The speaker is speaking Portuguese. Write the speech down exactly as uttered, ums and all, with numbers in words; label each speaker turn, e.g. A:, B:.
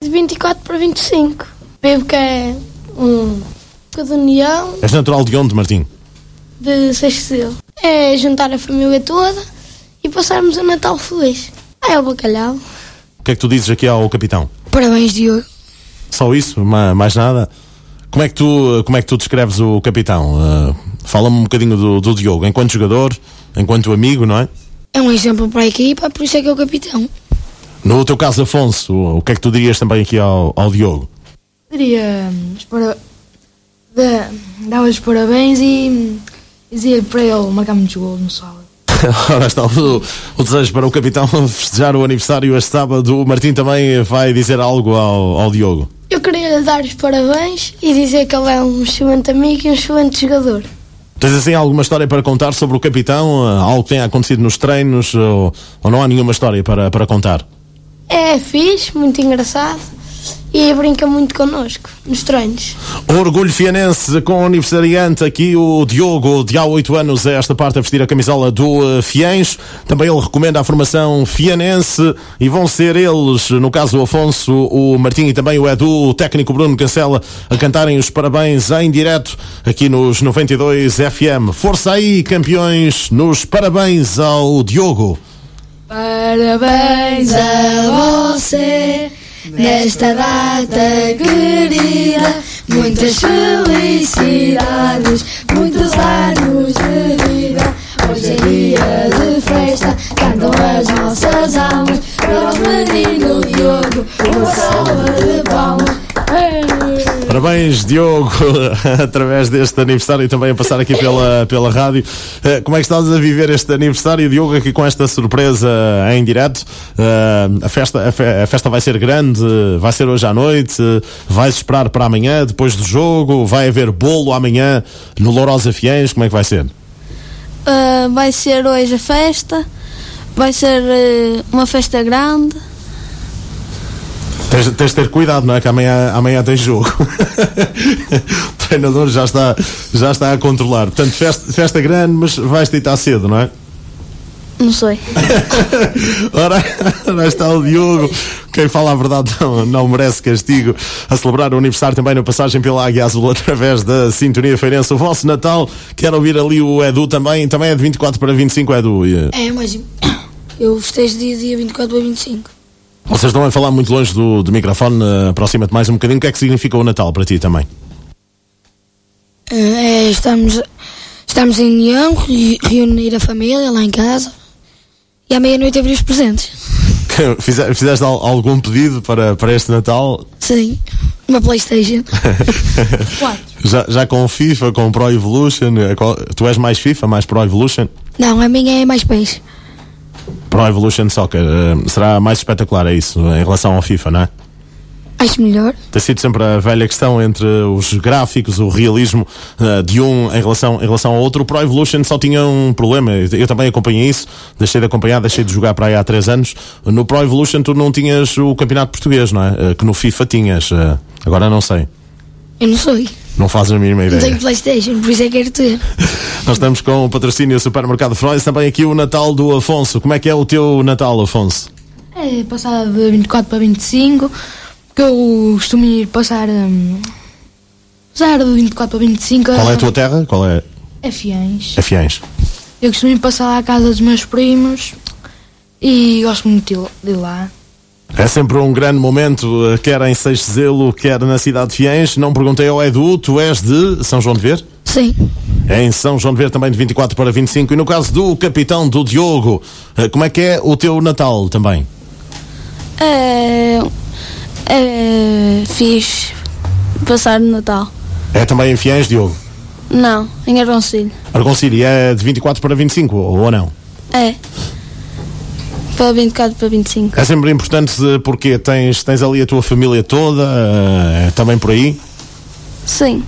A: de vinte e quatro para vinte e cinco. Vivo que é um cada união.
B: És natural de onde, Martim?
A: De Seixas. É juntar a família toda e passarmos o Natal feliz. Ah, é o bacalhau.
B: O que é que tu dizes aqui ao capitão?
A: Parabéns, Diogo.
B: Só isso? Ma- Mais nada? Como é que tu, como é que tu descreves o capitão? Uh, fala-me um bocadinho do, do Diogo, enquanto jogador, enquanto amigo, não é?
A: É um exemplo para a equipa, por isso é que é o capitão.
B: No teu caso, Afonso, o, o que é que tu dirias também aqui ao, ao Diogo?
C: Diria, para, de, dava os parabéns e dizia para ele marcar muitos golos no sábado.
B: Ora está o, o desejo para o capitão festejar o aniversário este sábado. O Martim também vai dizer algo ao, ao Diogo.
A: Eu queria lhe dar os parabéns e dizer que ele é um excelente amigo e um excelente jogador.
B: Tens assim alguma história para contar sobre o capitão? Algo que tenha acontecido nos treinos? Ou, ou não há nenhuma história para, para contar?
A: É fixe, muito engraçado e brinca muito connosco nos treinos.
B: Orgulho fianense com o aniversariante aqui, o Diogo, de há oito anos a esta parte a vestir a camisola do uh, Fiens. Também ele recomenda a formação fianense e vão ser eles, no caso o Afonso, o Martim e também o Edu, o técnico Bruno Cancela, a cantarem os parabéns em direto aqui nos noventa e dois F M. Força aí, campeões, nos parabéns ao Diogo.
C: Parabéns a você nesta data querida, muitas felicidades, muitos anos de vida. Hoje é dia de festa, cantam as nossas almas para o menino Diogo, uma salva de palmas.
B: Parabéns, Diogo, através deste aniversário e também a passar aqui pela, pela rádio. Como é que estás a viver este aniversário, Diogo, aqui com esta surpresa em direto? A festa, a, fe, a festa vai ser grande, vai ser hoje à noite, vais esperar para amanhã, depois do jogo, vai haver bolo amanhã no Lourosa Fiens, como é que vai ser?
D: Uh, vai ser hoje a festa, vai ser uh, uma festa grande.
B: Tens, tens de ter cuidado, não é? Que amanhã, amanhã tens jogo. O treinador já está, já está a controlar. Portanto, festa, festa grande, mas vais deitar cedo, não é?
D: Não sei.
B: Ora, ora está o Diogo. Quem fala a verdade não, não merece castigo. A celebrar o aniversário também na passagem pela Águia Azul através da Sintonia Feirense. O vosso Natal, quero ouvir ali o Edu também. Também é de vinte e quatro para vinte e cinco, Edu.
A: É, mas eu festejo dia, dia vinte e quatro para vinte e cinco.
B: Vocês estão a falar muito longe do, do microfone, aproxima-te mais um bocadinho. O que é que significa o Natal para ti também?
A: É, estamos, estamos em união, reunir a família lá em casa e à meia-noite abrir os presentes.
B: Fizeste, fizeste algum pedido para, para este Natal?
A: Sim, uma PlayStation.
B: já, já com FIFA, com Pro Evolution? Tu és mais FIFA, mais Pro Evolution?
A: Não, a minha é mais peixe.
B: Pro Evolution Soccer uh, será mais espetacular, é isso, em relação ao FIFA, não é?
A: Acho melhor.
B: Tem sido sempre a velha questão entre os gráficos, o realismo uh, de um em relação, em relação ao outro. O Pro Evolution só tinha um problema, eu também acompanhei isso, deixei de acompanhar, deixei de jogar para aí há três anos. No Pro Evolution tu não tinhas o campeonato português, não é? Uh, que no FIFA tinhas, uh, agora não sei.
A: Eu não sei.
B: Não fazes a mínima ideia.
A: Não tenho PlayStation, por isso é que quero ter.
B: Nós estamos com o patrocínio Supermercado Freud, também aqui o Natal do Afonso. Como é que é o teu Natal, Afonso?
C: É passar de vinte e quatro para vinte e cinco, que eu costumo ir passar, um, passar de vinte e quatro para vinte e cinco.
B: Qual é a tua terra? Qual é?
C: É Fiens.
B: É Fiens.
C: Eu costumo ir passar lá à casa dos meus primos e gosto muito de ir lá.
B: É sempre um grande momento, quer em Seixezelo, quer na cidade de Fiens. Não perguntei ao Edu, tu és de São João de Ver?
A: Sim.
B: É em São João de Ver também de vinte e quatro para vinte e cinco. E no caso do capitão, do Diogo, como é que é o teu Natal também?
D: É, é fixe passar o Natal.
B: É também em Fiens, Diogo?
D: Não, em Argoncilho.
B: Argoncilho, é de vinte e quatro para vinte e cinco ou não?
D: É. Para vinte e quatro para vinte e cinco.
B: É sempre importante porque tens, tens ali a tua família toda, é também por aí?
D: Sim.